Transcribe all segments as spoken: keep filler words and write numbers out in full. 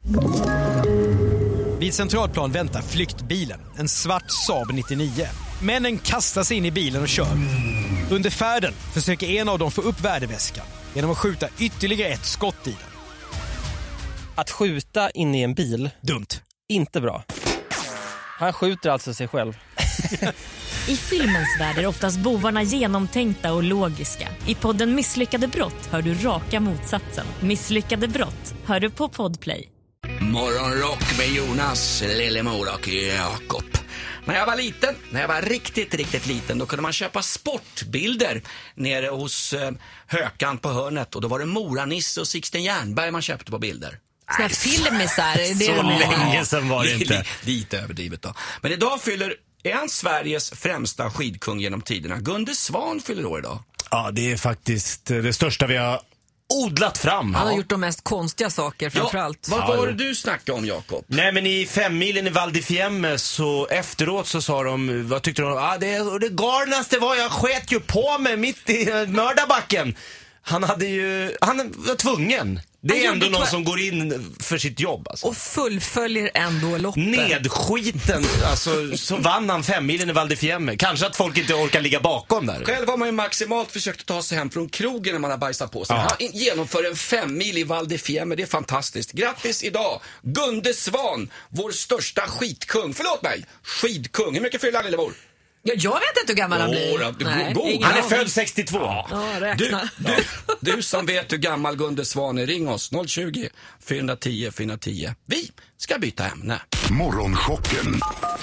Vid Centralplan väntar flyktbilen, en svart Saab nittionio. Männen kastar sig in i bilen och kör. Under färden försöker en av dem få upp värdeväskan genom att skjuta ytterligare ett skott i den. Att skjuta in i en bil, dumt. Inte bra. Han skjuter alltså sig själv. I filmens värld är oftast bovarna genomtänkta och logiska. I podden Misslyckade brott hör du raka motsatsen. Misslyckade brott hör du på Podplay. Morgonrock med Jonas, Lillemor och Jakob. När jag var liten, när jag var riktigt, riktigt liten, då kunde man köpa sportbilder nere hos eh, Hökan på hörnet. Och då var det Moranisse och Sixten Jernberg man köpte på bilder. Såna filmisar, det är så det länge sedan var det inte. Lite överdrivet då. Men idag fyller är han Sveriges främsta skidkung genom tiderna. Gunde Svan fyller år idag. Ja, det är faktiskt det största vi har odlat fram. Han har gjort de mest konstiga saker framförallt. Ja, vad var det du snackade om, Jakob? Nej, men i femmilen i Val di Fiemme så efteråt så sa de, vad tyckte de? Ah, det, det galnaste var, jag sket ju på mig mitt i mördarbacken. Han hade ju, han var tvungen. Det är ändå någon som går in för sitt jobb alltså. Och fullföljer ändå loppet. Nedskiten, alltså, så vann han femmilen i Val di Fiemme. Kanske att folk inte orkar ligga bakom där. Själv har man ju maximalt försökt att ta sig hem från krogen när man har bajsat på sig. Ja. Han genomför en femmil i Val di Fiemme, det är fantastiskt. Grattis idag, Gunde Svan, vår största skitkung. Förlåt mig, skidkung. Hur mycket fyller han, Lillemor? Ja, jag vet inte hur gammal han blir. Oh, Nej, go, go. Han är född sextiotvå. Ja. Ja, du, räkna. du, du som vet hur gammal Gunde Svan är, ring oss noll tjugo, fyrahundratio, fyrahundratio. Vi ska byta ämne. Morgonchocken.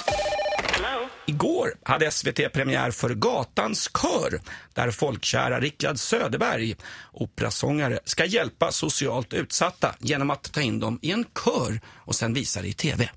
Igår hade S V T premiär för Gatans kör, där folkkära Rickard Söderberg, operasångare, ska hjälpa socialt utsatta genom att ta in dem i en kör och sen visa det i tv.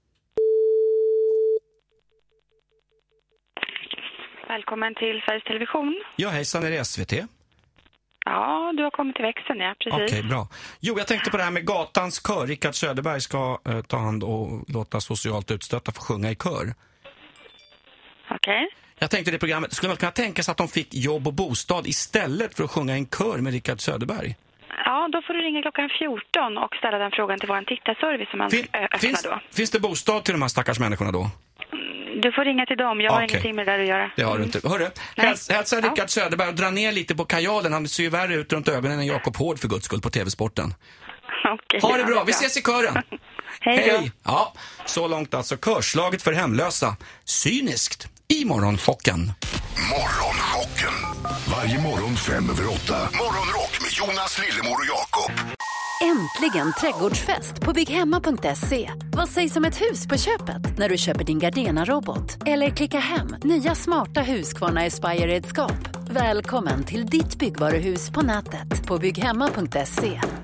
Välkommen till Sveriges Television. Ja, hejsan, är det S V T? Ja, du har kommit till växeln, ja, precis. Okej, okay, bra. Jo, jag tänkte på det här med Gatans kör. Rickard Söderberg ska eh, ta hand och låta socialt utstötta få sjunga i kör. Okej. Okay. Jag tänkte det programmet, skulle man kunna tänka sig att de fick jobb och bostad istället för att sjunga i en kör med Rickard Söderberg? Ja, då får du ringa klockan fjorton och ställa den frågan till vår tittarservice som man fin- öppnar finns, då. Finns det bostad till de här stackars människorna då? Du får ringa till dem, jag har okay. ingenting med det där att göra. Det har du inte. Hörru, häls, hälsa ja. Rickard Söderberg och dra ner lite på kajalen. Han ser ju värre ut runt ögonen än Jakob Hård för guds skull på T V-sporten. Okay, ha det bra, vi ses i kören. Hej då. Ja, så långt alltså körslaget för hemlösa. Cyniskt i Morgonchocken. Morgonchocken. Varje morgon fem över åtta. Morgonrock med Jonas, Lillemor och Jakob. Äntligen trädgårdsfest på bygghemma punkt se. Vad sägs om ett hus på köpet när du köper din Gardena-robot? Eller klicka hem nya smarta Husqvarna Aspire-redskap. Välkommen till ditt byggvaruhus på nätet på bygghemma punkt se.